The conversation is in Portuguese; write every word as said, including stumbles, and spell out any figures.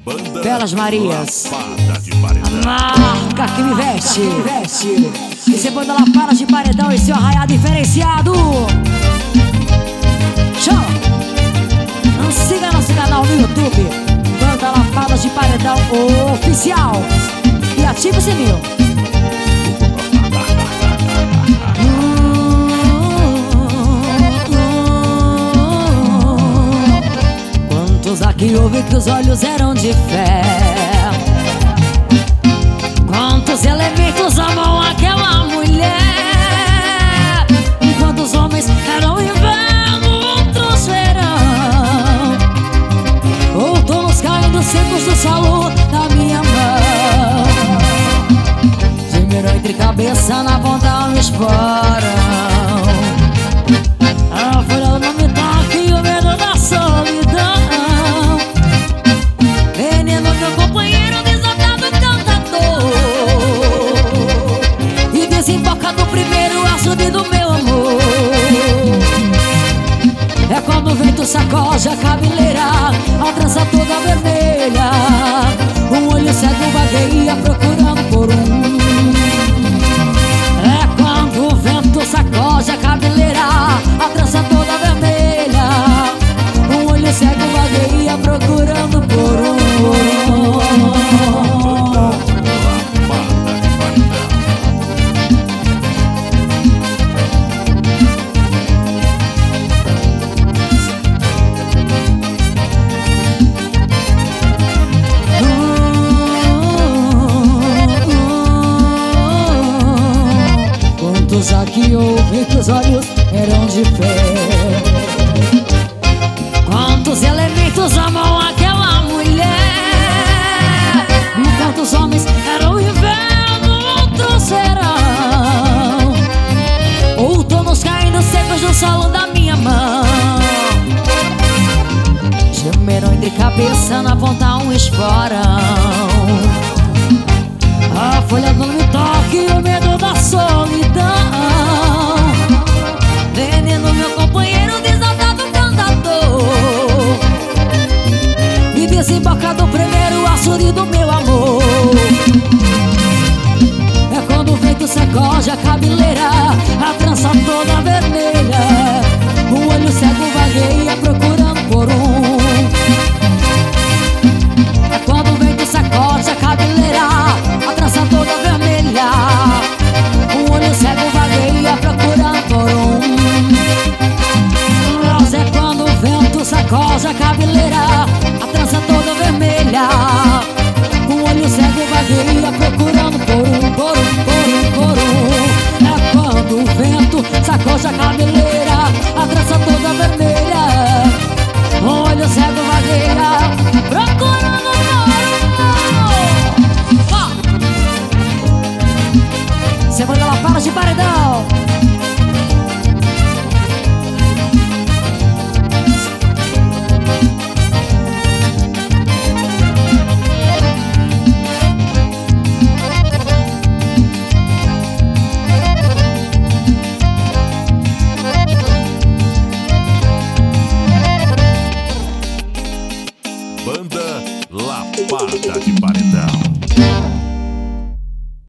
Belas Marias, a marca que me veste, me veste. Esse é Banda Lapada de Paredão e seu arraiado diferenciado. Show! Não siga nosso canal no YouTube, Banda Lapada de Paredão Oficial, e ative o sininho. Quantos aqui houve que os olhos eram de fé? Quantos elementos amam aquela mulher? Enquanto os homens eram inverno, outros verão. Outonos caindo secos do solo da minha mão. Gemeram entre cabeça na ponta um esporão. A folha não me toca e o medo da solidão. Veneno meu companheiro desatado cantador. E desemboca do primeiro açude do meu amor. É quando o vento sacode a cabeleira, a trança toda vermelha. Um olho cego vagueia procurando por um. É quando o vento sacode a cabeleira, a trança toda vermelha. Um olho cego vagueia procurando por um. Quantos aqui houve que os olhos eram de fé? Quantos elementos amam aquela mulher? Enquanto os homens eram inverno, outros verão. Outonos caindo secos no solo da minha mão. Gemeram entre cabeça na ponta um esporão. A folha não me toca e o medo da solidão. Veneno meu companheiro desatado cantador. E desemboca do primeiro açude do meu amor. É quando o vento sacode a cabeleira, a trança toda vermelha. O olho cego vagueia procurando por um. É quando o vento sacode a cabeleira, a trança toda vermelha. Um olho cego vagueia procurando por um. Rosa é quando o vento sacode a cabeleira, a trança toda vermelha. Um olho cego vagueia